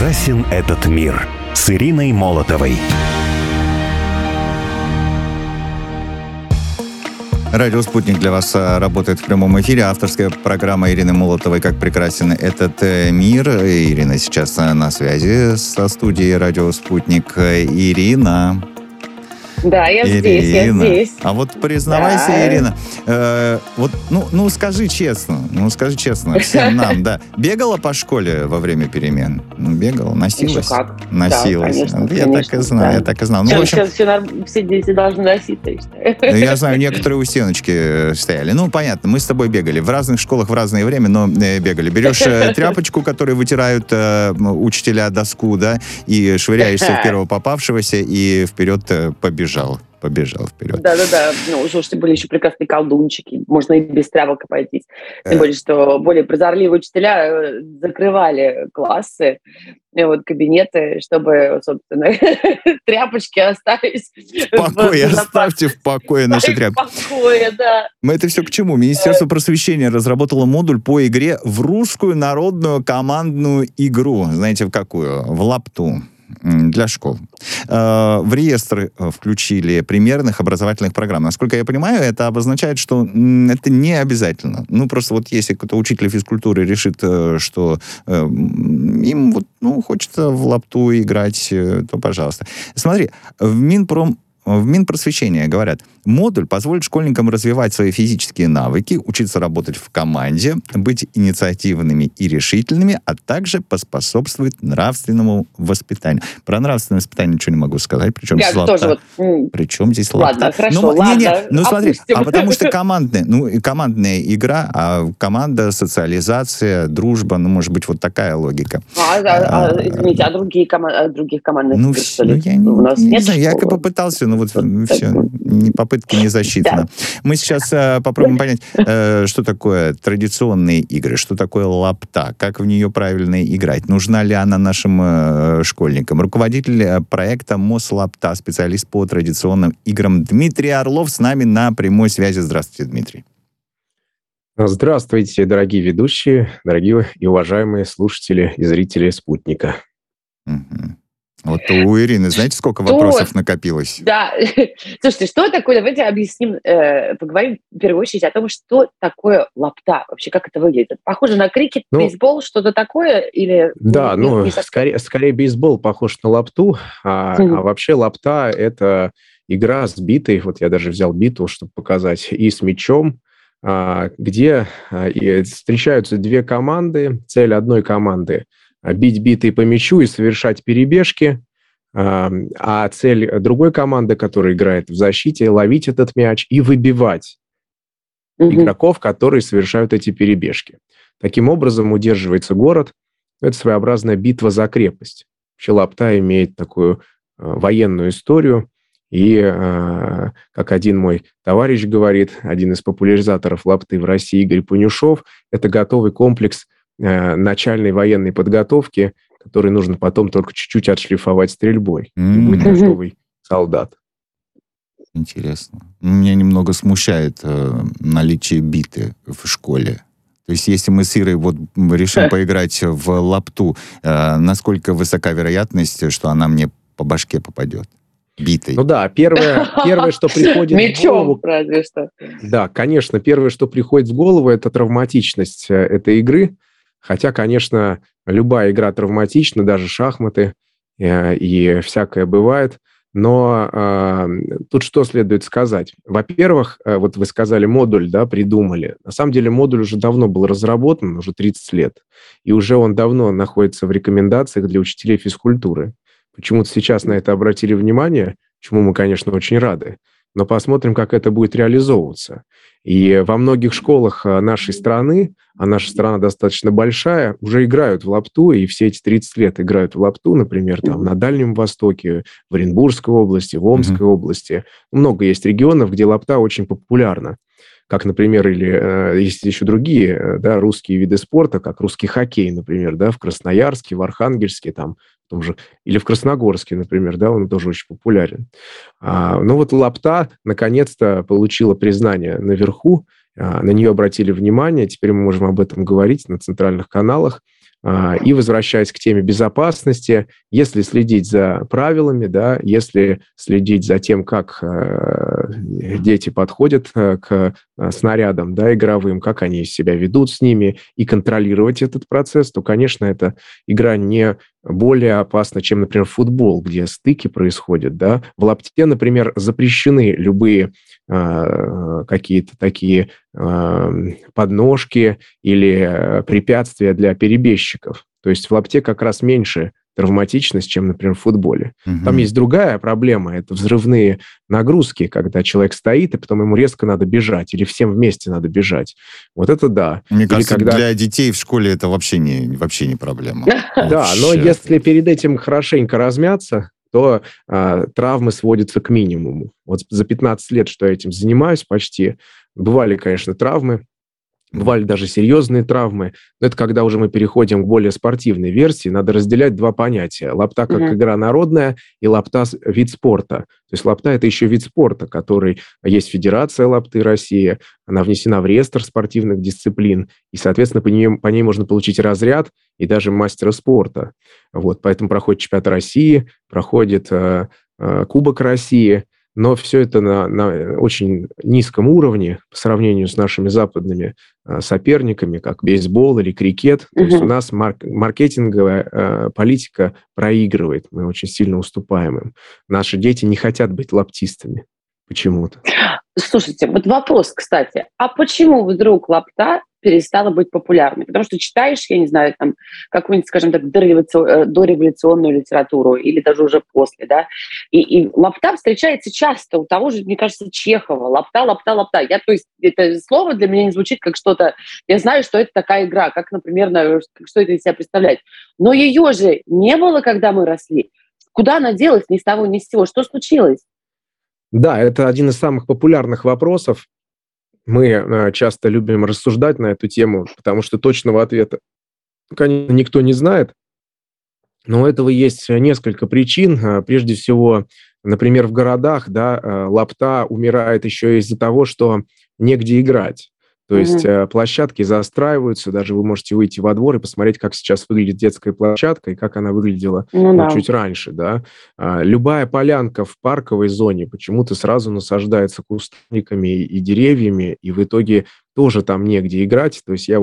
прекрасен этот мир» с Ириной Молотовой. Радио «Спутник» для вас работает в прямом эфире. Авторская программа Ирины Молотовой «Как прекрасен этот мир». Ирина сейчас на связи со студией «Радио Спутник». Ирина. Да, я здесь. А вот признавайся, да. Ирина, скажи честно всем нам, да. Бегала по школе во время перемен? Бегала, носилась? Носилась. Да, конечно, я так и знал. Ну, в общем, все дети должны носиться, я считаю. Я знаю, некоторые у стеночки стояли. Ну, понятно, мы с тобой бегали. В разных школах в разное время, но бегали. Берешь тряпочку, которой вытирают учителя доску, да, и швыряешься в первого попавшегося, и вперед побежал вперед. Да. Ну, слушайте, были еще прекрасные колдунчики. Можно и без тряпок обойтись. Тем более, что более прозорливые учителя закрывали классы, кабинеты, чтобы, собственно, тряпочки остались. Оставьте в покое наши тряпки. В покое, да. Мы это все к чему? Министерство просвещения разработало модуль по игре в русскую народную командную игру. Знаете, в какую? В лапту. Для школ. В реестр включили примерных образовательных программ. Насколько я понимаю, это обозначает, что это не обязательно. Ну, просто вот если какой-то учитель физкультуры решит, что им хочется в лапту играть, то пожалуйста. Смотри, в Минпросвещения говорят, модуль позволит школьникам развивать свои физические навыки, учиться работать в команде, быть инициативными и решительными, а также поспособствует нравственному воспитанию. Про нравственное воспитание ничего не могу сказать, причем здесь лапта. Причем здесь лапта? Ладно, хорошо, ладно. Смотри, потому что командная игра, а команда, социализация, дружба, может быть, вот такая логика. Извините, а других командных игр, что ли? У нас нет? Не знаю, я попытался, но все, попытка не засчитана. Да. Мы сейчас попробуем понять, что такое традиционные игры, что такое лапта, как в нее правильно играть, нужна ли она нашим школьникам. Руководитель проекта МОСЛАПТА, специалист по традиционным играм Дмитрий Орлов с нами на прямой связи. Здравствуйте, Дмитрий. Здравствуйте, дорогие ведущие, дорогие и уважаемые слушатели и зрители «Спутника». Угу. Вот у Ирины, знаете, сколько вопросов накопилось? Да. Слушайте, что такое? Давайте объясним, поговорим в первую очередь о том, что такое лапта. Вообще, как это выглядит? Похоже на крикет, бейсбол, что-то такое? Или... Да, скорее бейсбол похож на лапту, а вообще лапта – это игра с битой, вот я даже взял биту, чтобы показать, и с мячом, где встречаются две команды. Цель одной команды – бить битой по мячу и совершать перебежки, а цель другой команды, которая играет в защите, ловить этот мяч и выбивать игроков, которые совершают эти перебежки. Таким образом удерживается город. Это своеобразная битва за крепость. Вообще лапта имеет такую военную историю. И, как один мой товарищ говорит, один из популяризаторов лапты в России, Игорь Панюшов, это готовый комплекс начальной военной подготовки, который нужно потом только чуть-чуть отшлифовать стрельбой. И будет готовый солдат. Интересно. Меня немного смущает наличие биты в школе. То есть, если мы с Ирой решим поиграть в лапту, насколько высока вероятность, что она мне по башке попадет? Битой. Ну да, первое, что приходит в голову... Мечом, разве что. Да, конечно, первое, что приходит в голову, это травматичность этой игры. Хотя, конечно, любая игра травматична, даже шахматы, и всякое бывает. Но тут что следует сказать? Во-первых, вот вы сказали, модуль, да, придумали. На самом деле модуль уже давно был разработан, уже 30 лет. И уже он давно находится в рекомендациях для учителей физкультуры. Почему-то сейчас на это обратили внимание, чему мы, конечно, очень рады. Но посмотрим, как это будет реализовываться. И во многих школах нашей страны, а наша страна достаточно большая, уже играют в лапту, и все эти 30 лет играют в лапту, например, там, на Дальнем Востоке, в Оренбургской области, в Омской области. Много есть регионов, где лапта очень популярна. Как, например, или есть еще другие, да, русские виды спорта, как русский хоккей, например, да, в Красноярске, в Архангельске, там, в том же, или в Красногорске, например, да, он тоже очень популярен. Но вот лапта наконец-то получила признание наверху, на нее обратили внимание, теперь мы можем об этом говорить на центральных каналах. И возвращаясь к теме безопасности, если следить за правилами, да, если следить за тем, как дети подходят к снарядам, да, игровым, как они себя ведут с ними, и контролировать этот процесс, то, конечно, эта игра не более опасна, чем, например, футбол, где стыки происходят. Да. В лапте, например, запрещены любые какие-то такие подножки или препятствия для перебежчиков. То есть в лапте как раз меньше травматичность, чем, например, в футболе. Там есть другая проблема, это взрывные нагрузки, когда человек стоит, и потом ему резко надо бежать, или всем вместе надо бежать. Вот это да. Мне кажется, для детей в школе это вообще не проблема. Да, но если перед этим хорошенько размяться, то травмы сводятся к минимуму. Вот за 15 лет, что я этим занимаюсь почти, бывали, конечно, травмы, бывали даже серьезные травмы, но это когда уже мы переходим к более спортивной версии, надо разделять два понятия. Лапта как игра народная и лапта вид спорта. То есть лапта – это еще вид спорта, который есть Федерация лапты России, она внесена в реестр спортивных дисциплин, и, соответственно, по ней можно получить разряд и даже мастера спорта. Вот, поэтому проходит чемпионат России, проходит Кубок России, но все это на очень низком уровне по сравнению с нашими западными соперниками, как бейсбол или крикет. То есть у нас маркетинговая политика проигрывает, мы очень сильно уступаем им. Наши дети не хотят быть лаптистами почему-то. Слушайте, вот вопрос, кстати, а почему вдруг лапта перестала быть популярной? Потому что читаешь, я не знаю, там, какую-нибудь, скажем так, дореволюционную литературу или даже уже после, да, и лапта встречается часто у того же, мне кажется, Чехова. Лапта, лапта, лапта. То есть это слово для меня не звучит как что-то... Я знаю, что это такая игра, как, например, что это из себя представляет. Но ее же не было, когда мы росли. Куда она делась ни с того, ни с сего? Что случилось? Да, это один из самых популярных вопросов. Мы часто любим рассуждать на эту тему, потому что точного ответа, конечно, никто не знает. Но у этого есть несколько причин. Прежде всего, например, в городах, да, лапта умирает еще из-за того, что негде играть. То есть площадки застраиваются, даже вы можете выйти во двор и посмотреть, как сейчас выглядит детская площадка и как она выглядела чуть раньше. Да? Любая полянка в парковой зоне почему-то сразу насаждается кустарниками и деревьями, и в итоге тоже там негде играть. То есть я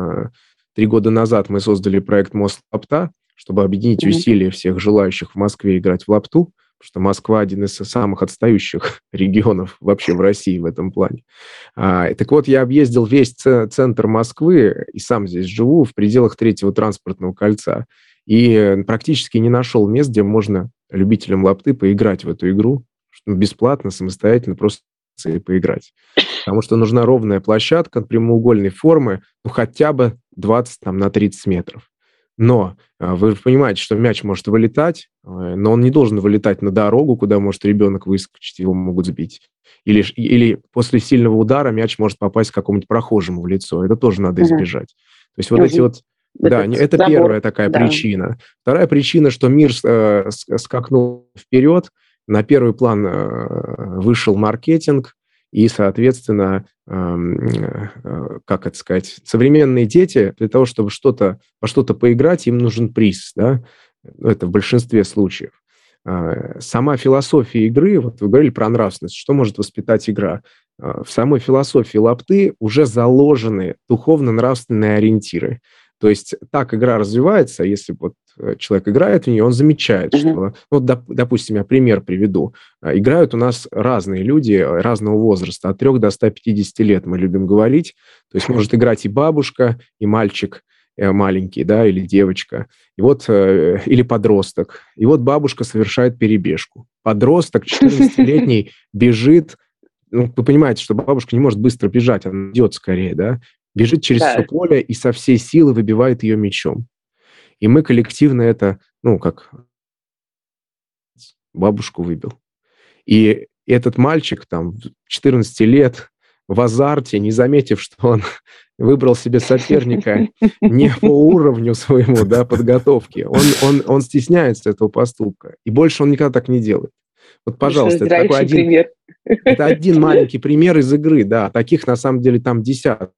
3 года назад мы создали проект «Мост Лапта», чтобы объединить усилия всех желающих в Москве играть в лапту, потому что Москва один из самых отстающих регионов вообще в России в этом плане. Так вот, я объездил весь центр Москвы, и сам здесь живу, в пределах 3-го транспортного кольца, и практически не нашел мест, где можно любителям лапты поиграть в эту игру, бесплатно, самостоятельно, просто поиграть. Потому что нужна ровная площадка прямоугольной формы, хотя бы 20 на 30 метров. Но вы понимаете, что мяч может вылетать, но он не должен вылетать на дорогу, куда может ребенок выскочить, его могут сбить. Или после сильного удара мяч может попасть какому-нибудь прохожему в лицо. Это тоже надо избежать. То есть вот эти вот... Да, это первая такая причина. Вторая причина, что мир скакнул вперед, на первый план вышел маркетинг, и, соответственно, как это сказать, современные дети для того, чтобы во что-то поиграть, им нужен приз, да? Это в большинстве случаев. Сама философия игры, вот вы говорили про нравственность, что может воспитать игра? В самой философии лапты уже заложены духовно-нравственные ориентиры. То есть так игра развивается, если вот человек играет в нее, он замечает, что... допустим, я пример приведу. Играют у нас разные люди разного возраста, от 3 до 150 лет, мы любим говорить. То есть может играть и бабушка, и мальчик маленький, да, или девочка, или подросток. И вот бабушка совершает перебежку. Подросток, 14-летний, бежит. Вы понимаете, что бабушка не может быстро бежать, она идет скорее, да? Бежит через все поле и со всей силы выбивает ее мячом. И мы коллективно это, как бабушку выбил. И этот мальчик, 14 лет, в азарте, не заметив, что он выбрал себе соперника не по уровню своему, да, подготовки, он стесняется этого поступка. И больше он никогда так не делает. Вот, пожалуйста, это такой один маленький пример из игры, да. Таких, на самом деле, там десятки.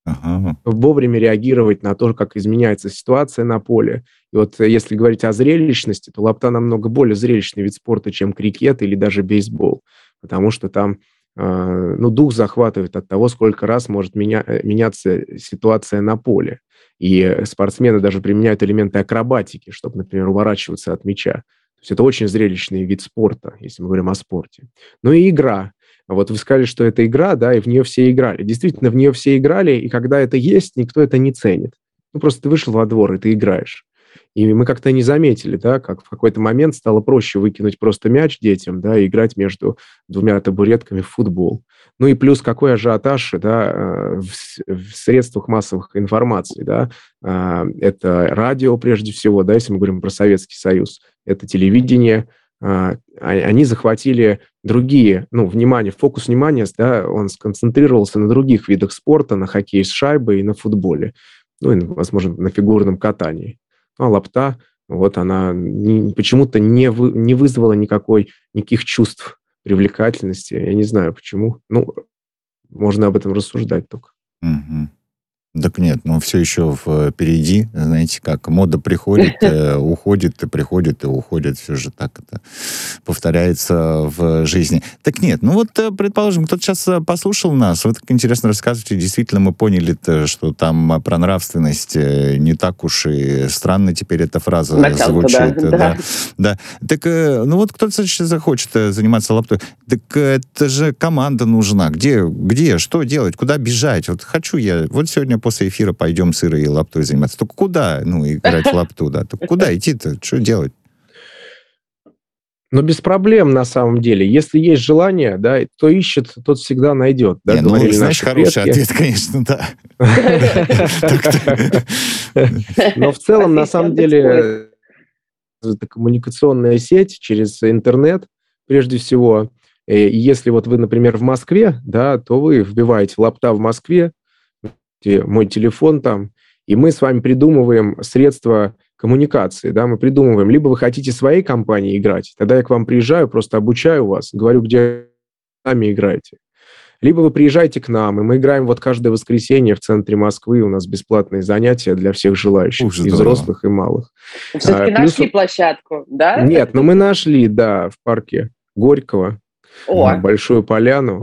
вовремя реагировать на то, как изменяется ситуация на поле. И вот если говорить о зрелищности, то лапта намного более зрелищный вид спорта, чем крикет или даже бейсбол, потому что там дух захватывает от того, сколько раз может меняться ситуация на поле. И спортсмены даже применяют элементы акробатики, чтобы, например, уворачиваться от мяча. То есть это очень зрелищный вид спорта, если мы говорим о спорте. Ну и игра. Вот вы сказали, что это игра, да, и в нее все играли. Действительно, в нее все играли, и когда это есть, никто это не ценит. Просто ты вышел во двор, и ты играешь. И мы как-то не заметили, да, как в какой-то момент стало проще выкинуть просто мяч детям, да, и играть между двумя табуретками в футбол. Ну и плюс какой ажиотаж, да, в средствах массовых информации, да. Это радио, прежде всего, да, если мы говорим про Советский Союз, это телевидение. Они захватили другие, фокус внимания, да, он сконцентрировался на других видах спорта, на хоккее с шайбой и на футболе, и, возможно, на фигурном катании. А лапта, вот она почему-то не вызвала никаких чувств привлекательности. Я не знаю, почему. Можно об этом рассуждать только. Угу. Так нет, все еще впереди, знаете как, мода приходит, уходит, и приходит, и уходит, все же так это повторяется в жизни. Так нет, предположим, кто-то сейчас послушал нас, вы так интересно рассказываете, действительно мы поняли, что там про нравственность не так уж и странно теперь эта фраза звучит. Да. Так, кто-то сейчас захочет заниматься лаптой, так это же команда нужна, где, что делать, куда бежать, хочу я, сегодня после эфира пойдем с Ирой и лаптой заниматься. Только куда, играть в лапту, да? Только куда идти-то? Что делать? Без проблем, на самом деле. Если есть желание, да, кто ищет, тот всегда найдет. Да, знаешь, хороший ответ, конечно, да. Но в целом, на самом деле, это коммуникационная сеть через интернет, прежде всего. И если вы, например, в Москве, да, то вы вбиваете лапта в Москве, мой телефон там, и мы с вами придумываем средства коммуникации, да, мы придумываем, либо вы хотите своей компании играть, тогда я к вам приезжаю, просто обучаю вас, говорю, где вы сами играете. Либо вы приезжаете к нам, и мы играем каждое воскресенье в центре Москвы, у нас бесплатные занятия для всех желающих, и взрослых, и малых. Все-таки нашли площадку, да? Нет, мы нашли, да, в парке Горького. Большую поляну.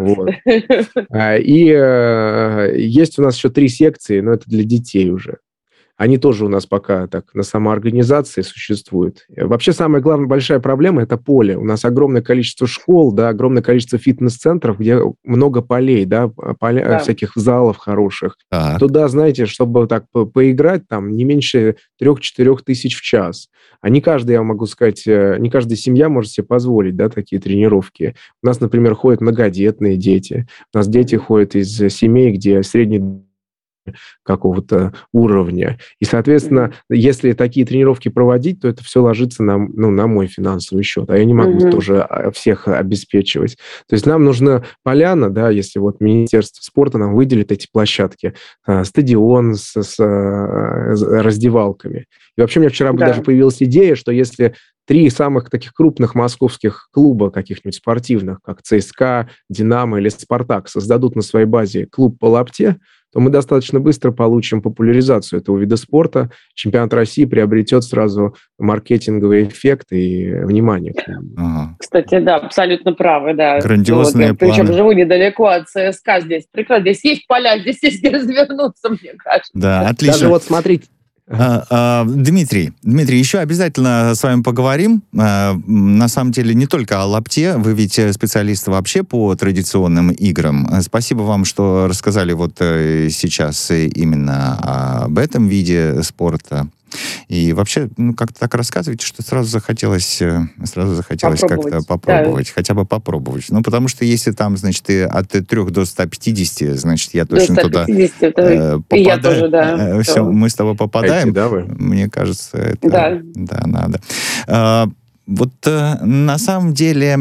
И есть у нас еще 3 секции, но это для детей уже. Они тоже у нас пока так на самоорганизации существуют. Вообще самая главная большая проблема – это поле. У нас огромное количество школ, да, огромное количество фитнес-центров, где много полей, да, всяких залов хороших. Так. Туда, знаете, чтобы так поиграть, там не меньше 3-4 тысяч в час. А не каждый, я могу сказать, не каждая семья может себе позволить, да, такие тренировки. У нас, например, ходят многодетные дети. У нас дети ходят из семей, где средний какого-то уровня. И, соответственно, если такие тренировки проводить, то это все ложится на мой финансовый счет. А я не могу тоже всех обеспечивать. То есть нам нужна поляна, да, если Министерство спорта нам выделит эти площадки, стадион с раздевалками. И вообще у меня вчера даже появилась идея, что если 3 самых таких крупных московских клуба, каких-нибудь спортивных, как ЦСКА, Динамо или Спартак, создадут на своей базе клуб по лапте, то мы достаточно быстро получим популяризацию этого вида спорта. Чемпионат России приобретет сразу маркетинговый эффект и внимание к нему. Кстати, да, абсолютно правы, да. Грандиозные планы. Причем живу недалеко от ЦСКА здесь. Прекрасно, здесь есть поля, здесь есть где развернуться, мне кажется. Да, отлично. Даже смотрите. Дмитрий, еще обязательно с вами поговорим. На самом деле не только о лапте, вы ведь специалист вообще по традиционным играм. Спасибо вам, что рассказали сейчас именно об этом виде спорта. И вообще, как-то так рассказываете, что сразу захотелось как-то попробовать, хотя бы попробовать. Потому что если там, значит, от 3 до 150, значит, я точно туда попадаю. И я тоже, да. Все, мы с тобой попадаем. Да, вы? Мне кажется, это надо. Вот на самом деле,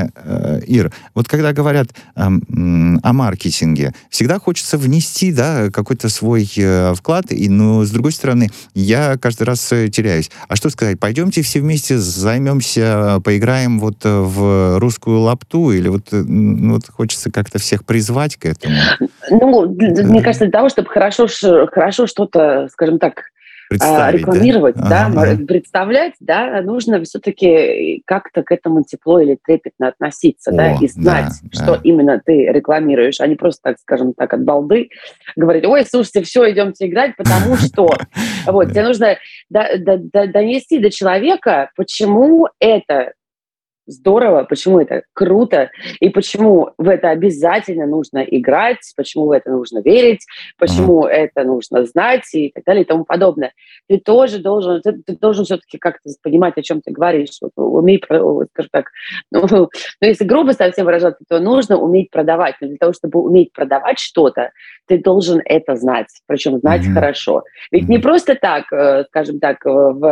Ир, вот когда говорят о маркетинге, всегда хочется внести, да, какой-то свой вклад, но с другой стороны, я каждый раз теряюсь. А что сказать, пойдемте все вместе займемся, поиграем вот в русскую лапту, или вот, вот хочется как-то всех призвать к этому? Ну, мне кажется, для того, чтобы хорошо что-то, скажем так, рекламировать, да, представлять, да, нужно все-таки как-то к этому тепло или трепетно относиться, да, и знать, что именно ты рекламируешь, а не просто, так скажем так, от балды говорить: ой, слушайте, все, идемте играть, потому что. Вот, тебе нужно донести до человека, почему это здорово, почему это круто, и почему в это обязательно нужно играть, почему в это нужно верить, почему это нужно знать и так далее и тому подобное. Ты тоже должен все-таки как-то понимать, о чем ты говоришь, уметь, скажем так, ну, если грубо совсем выражаться, то нужно уметь продавать, но для того, чтобы уметь продавать что-то, ты должен это знать, причем знать хорошо. Ведь не просто так, скажем так,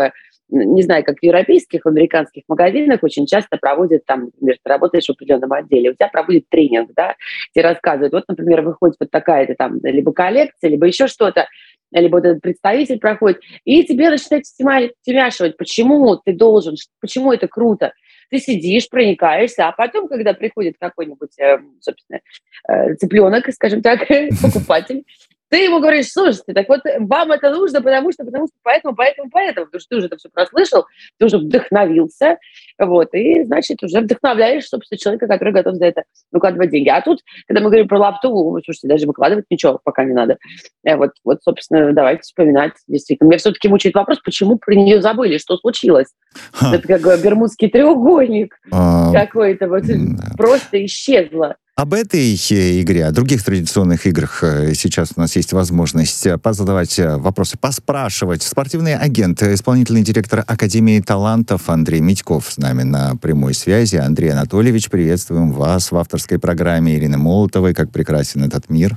не знаю, как в европейских, в американских магазинах очень часто проводят, там, например, ты работаешь в определенном отделе, у тебя проводят тренинг, да, тебе рассказывают, вот, например, выходит вот такая-то там либо коллекция, либо еще что-то, либо вот этот представитель проходит, и тебе начинают втемяшивать, почему ты должен, почему это круто. Ты сидишь, проникаешься, а потом, когда приходит какой-нибудь, собственно, цыпленок, скажем так, покупатель, ты ему говоришь: слушайте, так вот вам это нужно, потому что поэтому, потому что ты уже это все прослышал, ты уже вдохновился, вот, и, значит, уже вдохновляешь, собственно, человека, который готов за это выкладывать деньги. А тут, когда мы говорим про лапту, слушайте, даже выкладывать ничего пока не надо. Вот, собственно, давайте вспоминать, действительно. Меня все-таки мучает вопрос, почему про нее забыли, что случилось? Это как Бермудский треугольник какой-то, вот просто исчезло. Об этой игре, о других традиционных играх сейчас у нас есть возможность позадавать вопросы, поспрашивать. Спортивный агент, исполнительный директор Академии талантов Андрей Митьков с нами на прямой связи. Андрей Анатольевич, приветствуем вас в авторской программе Ирины Молотовой «Как прекрасен этот мир».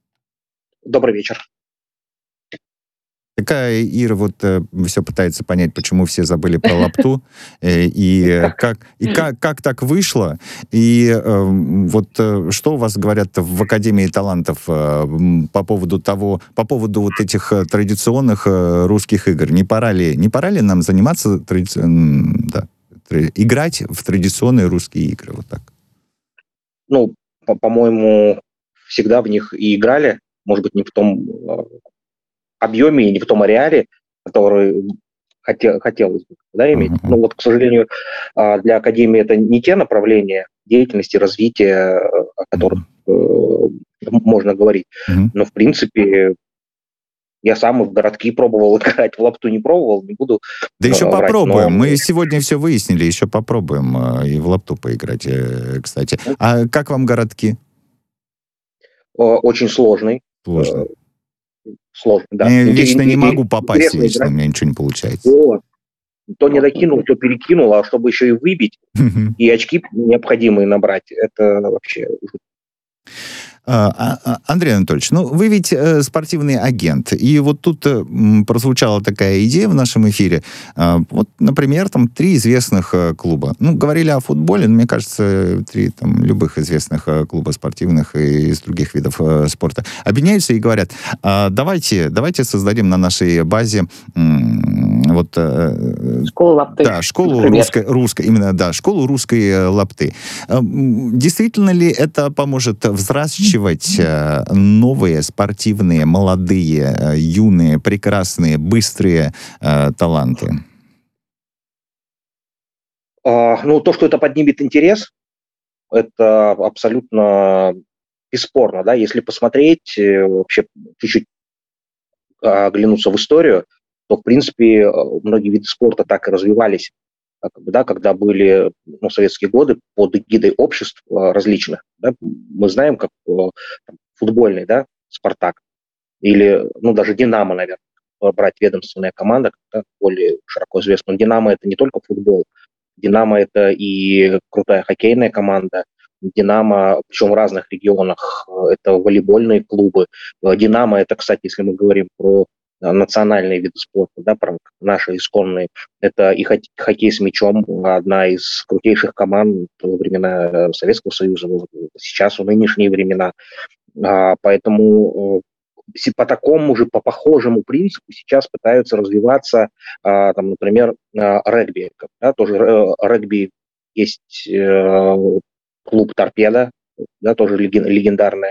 Добрый вечер. Такая Ира вот все пытается понять, почему все забыли про лапту, и как так вышло, и вот что у вас говорят в Академии талантов по поводу вот этих традиционных русских игр? Не пора ли нам заниматься играть в традиционные русские игры? Вот так. Ну, по-моему, всегда в них и играли, может быть, не в том объеме и не в том ареале, который хотелось бы, да, иметь. Но вот, к сожалению, для Академии это не те направления деятельности, развития, о которых можно говорить. Но, в принципе, я сам в городки пробовал играть, в лапту не пробовал, не буду. Да еще врать, попробуем. Мы сегодня все выяснили, еще попробуем и в лапту поиграть, кстати. А как вам городки? Очень сложный. Сложно, да. Я вечно не могу попасть, вечно у меня ничего не получается. Вот. То не докинул, то перекинул, а чтобы еще и выбить, и очки необходимые набрать, это вообще... Андрей Анатольевич, ну вы ведь спортивный агент, и вот тут прозвучала такая идея в нашем эфире. Вот, например, там 3 известных клуба. Ну, говорили о футболе, но мне кажется, 3 там любых известных клуба спортивных и из других видов спорта объединяются и говорят: давайте создадим на нашей базе вот школу лапты. Да, школу русской, именно, да, школу русской лапты. Действительно ли это поможет взращивать новые спортивные, молодые, юные, прекрасные, быстрые таланты? Ну, то, что это поднимет интерес, это абсолютно бесспорно, да, если посмотреть, вообще чуть-чуть оглянуться в историю, то, в принципе, многие виды спорта так и развивались, да, когда были советские годы под эгидой обществ различных. Да, мы знаем, как футбольный, да, «Спартак», или даже «Динамо», наверное, брать ведомственная команда, да, более широко известна. Но «Динамо» — это не только футбол. «Динамо» — это и крутая хоккейная команда. «Динамо», причем в разных регионах, это волейбольные клубы. «Динамо» — это, кстати, если мы говорим про национальные виды спорта, да, наши исконные. Это и хоккей с мячом, одна из крутейших команд во времена Советского Союза, сейчас в нынешние времена. Поэтому по такому же, по похожему принципу сейчас пытаются развиваться, там, например, регби. Да, тоже регби есть клуб «Торпеда», да, тоже легендарная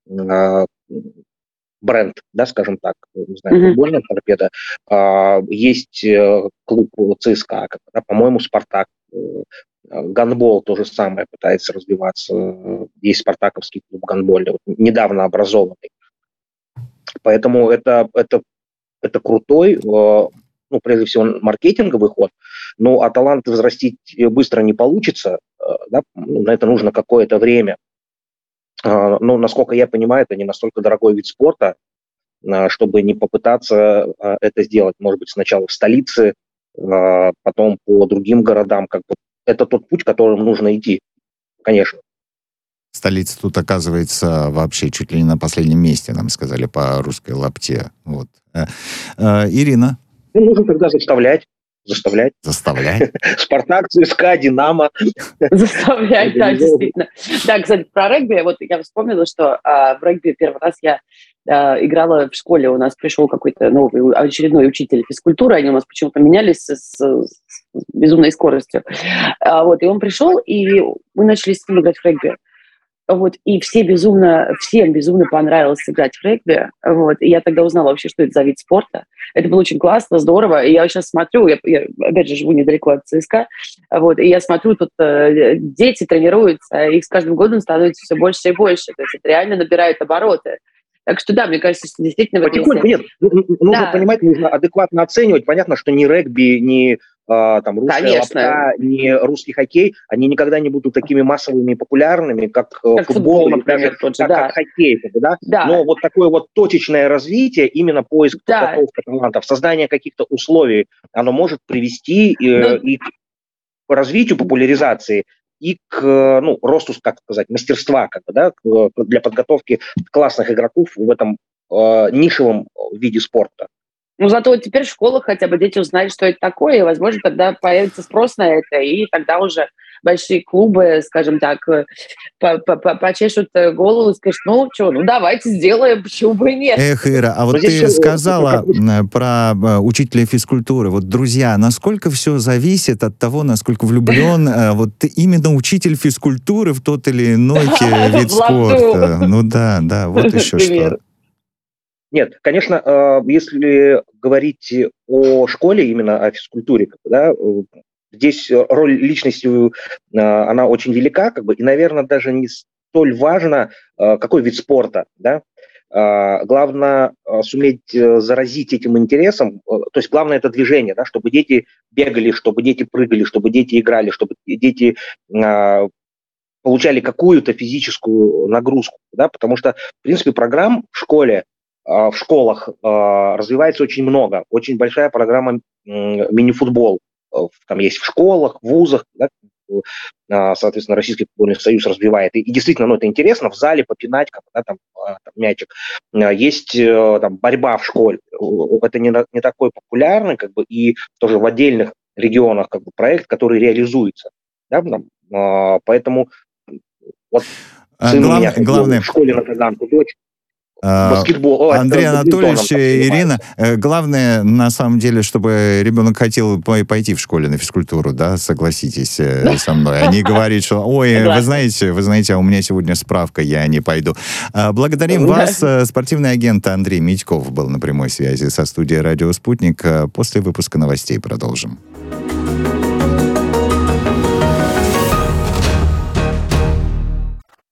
бренд, да, скажем так, не знаю, футбольная «Торпеда». Есть клуб ЦСКА, да, по-моему, «Спартак». Гандбол то же самое пытается развиваться. Есть спартаковский клуб гандбольный, недавно образованный. Поэтому это крутой, прежде всего, маркетинговый ход. А таланты взрастить быстро не получится. Да? На это нужно какое-то время. Насколько я понимаю, это не настолько дорогой вид спорта, чтобы не попытаться это сделать. Может быть, сначала в столице, потом по другим городам. Это тот путь, которым нужно идти, конечно. Столица тут оказывается вообще чуть ли не на последнем месте, нам сказали, по русской лапте. Вот. Ирина? Нужно тогда заставлять. Спартак, ЦСКА, Динамо. Заставлять, да, действительно. Да, кстати, про регби, вот я вспомнила, что в регби первый раз я играла в школе, у нас пришел какой-то новый очередной учитель физкультуры, они у нас почему-то менялись с безумной скоростью. И он пришел, и мы начали с ним играть в регби. И всем безумно понравилось играть в регби. И я тогда узнала вообще, что это за вид спорта. Это было очень классно, здорово. И я сейчас смотрю, я опять же живу недалеко от ЦСКА, и я смотрю, тут дети тренируются, их с каждым годом становится все больше и больше. То есть это реально набирает обороты. Так что да, мне кажется, что действительно... Потихоньку нет. Нужно понимать, нужно адекватно оценивать. Понятно, что ни регби, ни русская лапта, ни русский хоккей, они никогда не будут такими массовыми и популярными, как футбол, например, как хоккей. Да? Да. Но вот такое вот точечное развитие, именно поиск подготовки талантов, создание каких-то условий, оно может привести и к развитию, популяризации, и к росту, как сказать, мастерства для подготовки классных игроков в этом нишевом виде спорта. Зато теперь в школах хотя бы дети узнают, что это такое, и, возможно, тогда появится спрос на это, и тогда уже большие клубы, скажем так, почешут голову и скажут, давайте сделаем, почему бы и нет. Эх, Ира, а вот ты сказала про учителя физкультуры. Вот, друзья, насколько все зависит от того, насколько влюблен именно учитель физкультуры в тот или иной вид спорта. Да, вот еще что. Нет, конечно, если говорить о школе, именно о физкультуре, здесь роль личности, она очень велика, и, наверное, даже не столь важно, какой вид спорта, да. Главное суметь заразить этим интересом, то есть главное это движение, да, чтобы дети бегали, чтобы дети прыгали, чтобы дети играли, чтобы дети получали какую-то физическую нагрузку, да, потому что, в принципе, программ в школах развивается очень много. Очень большая программа мини-футбол. Там есть в школах, в вузах. Да? Соответственно, Российский футбольный союз развивает. И действительно, это интересно. В зале попинать там мячик. Есть борьба в школе. Это не такой популярный, и тоже в отдельных регионах проект, который реализуется. Да? Поэтому сын у меня в школе на Таганку, дочь. Баскетбол. Андрей Анатольевич, Ирина, главное, на самом деле, чтобы ребенок хотел пойти в школе на физкультуру, да, согласитесь со мной. Они говорят, что, вы знаете, а у меня сегодня справка, я не пойду. Благодарим вас. Спортивный агент Андрей Митьков был на прямой связи со студией «Радио Спутник». После выпуска новостей продолжим.